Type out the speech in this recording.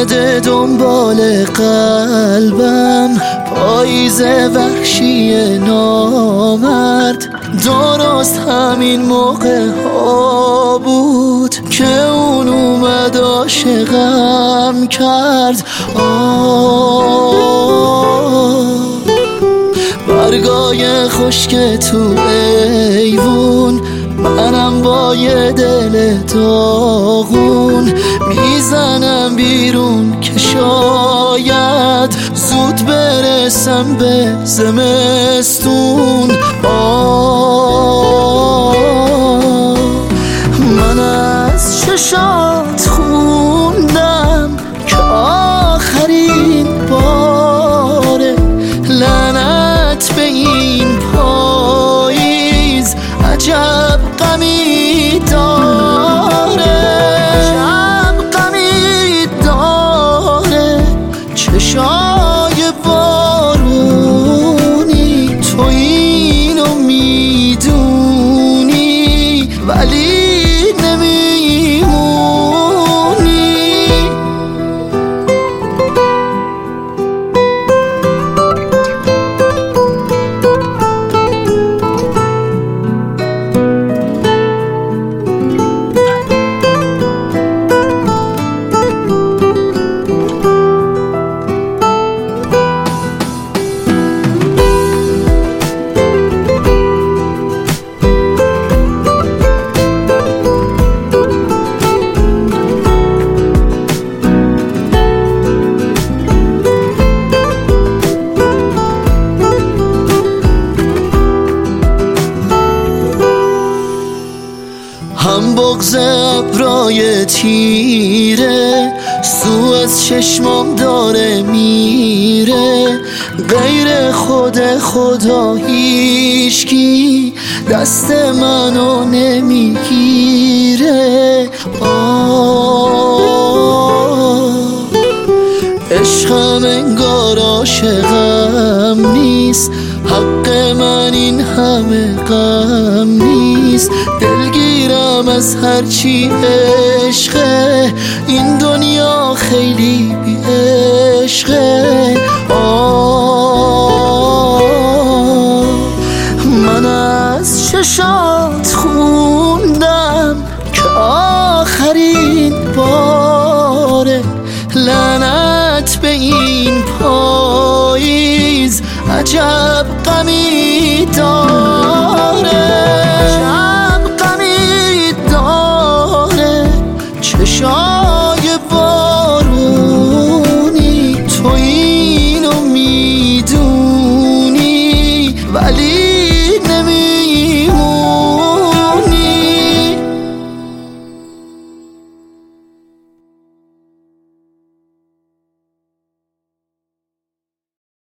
اومده دنبال قلبم، پاییز وحشی نامرد. درست همین موقع ها بود که اون اومد عاشقم کرد. برگای خشک تو ایوون، منم با یه دل داغون میزنم بیرون که شاید زود برسم به زمستون. من از چشات خوندم که آخرین باره، لعنت به این پاییز عجب غمی داره، عجب غمی داره. چشای بارونی تو اینو میدونی ولی هم بغض ابرای تیره سو از چشمام داره میره، غیر خود خدا هیچکی دست منو نمیگیره. عشقم انگار عاشقم نیست، حق من این همه غم نیست. دلگیرم از هرچی عشقه، این دنیا خیلی بی عشقه. من از چشات خوندم که آخرین باره، لعنت به این پاییز عجب غمی داره، عجب غمی داره. چشای بارونی تو اینو میدونی ولی